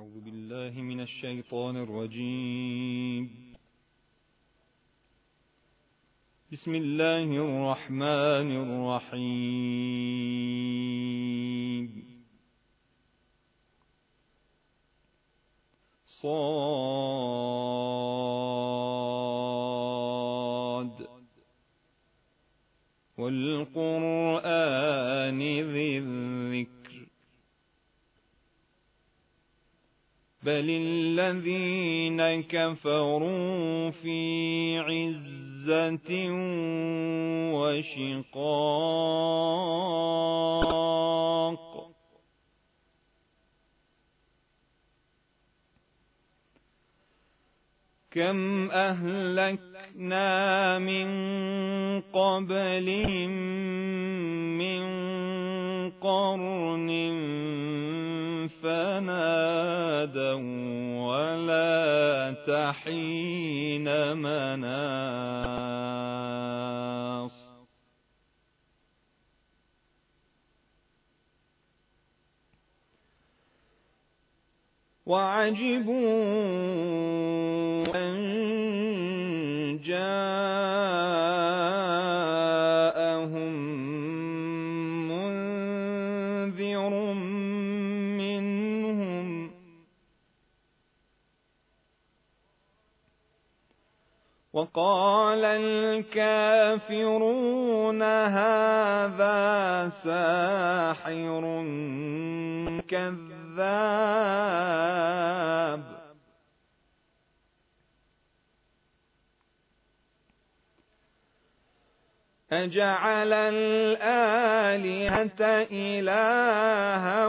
أعوذ بالله من الشيطان الرجيم. بسم الله الرحمن الرحيم. صاد والقرآن ذي الذكر بل الذين كفروا في عزة وشقاق كم أهلكنا من قبلهم من قرن فنادوا ولا تحين مناص وعجبوا أن جاءهم منذر منهم وقال الكافرون هذا ساحر كذاب أجعل الآلهة إلها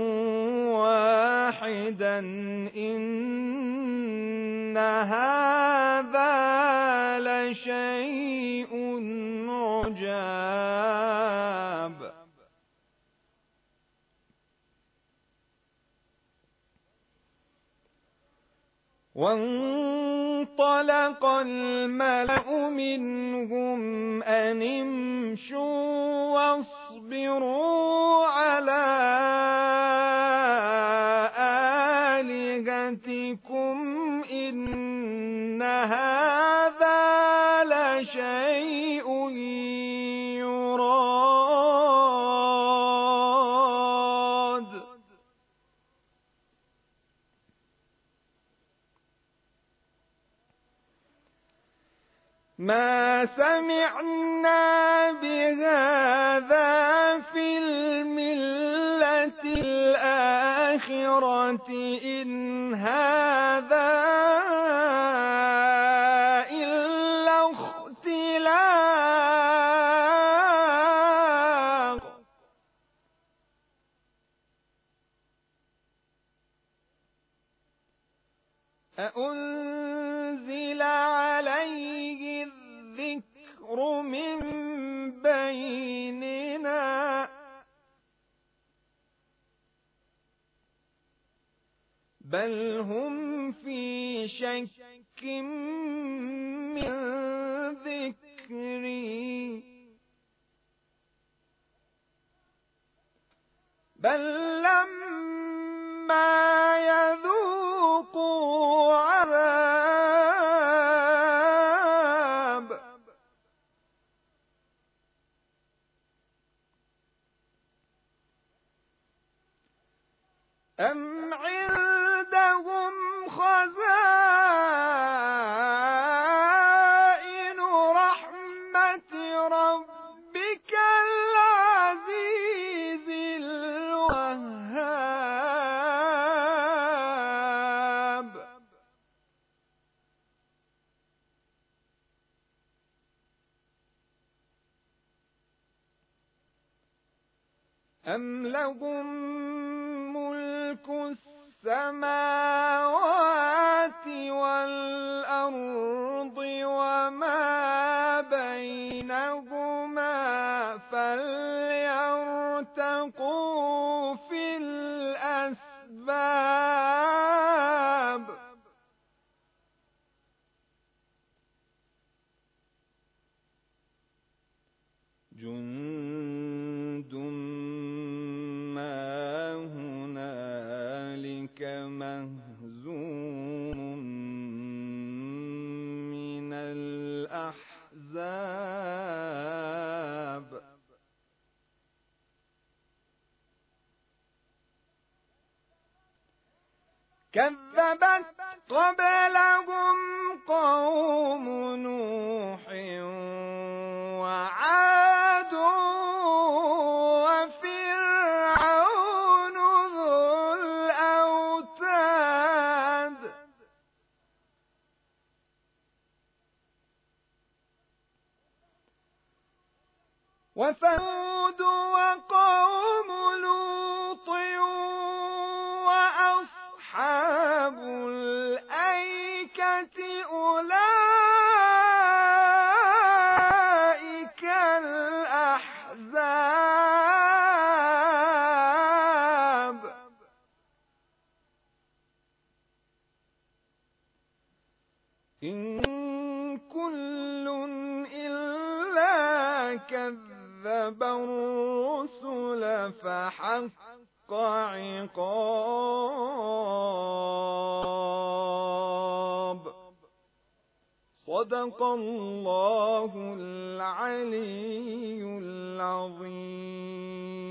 واحدا إن هذا لشيء عجاب وانطلق الملأ منهم أن امشوا واصبروا على آلهتكم إن هذا لشيء يراد ما سمعنا بهذا في الملة الآخرة إن هذا إلا اختلاق أأنزل عليه الذكر من بيننا بل هم في شك من ذكري بل لما يذوقوا عذاب أم عندهم خزائن رحمة ربك العزيز الوهاب أم لهم ملك السماوات والأرض وما بينهما فليرتقوا في الأسباب جند ما هنالك مهزوم من الأحزاب كذبت قبلهم قوم نوح وعاد وفرعون ذو الأوتاد وثمود وقوم لوط وأصحاب الأيكة أولئك الأحزاب إن كل إلا كذب الرسل فحق عقاب صدق الله العلي العظيم.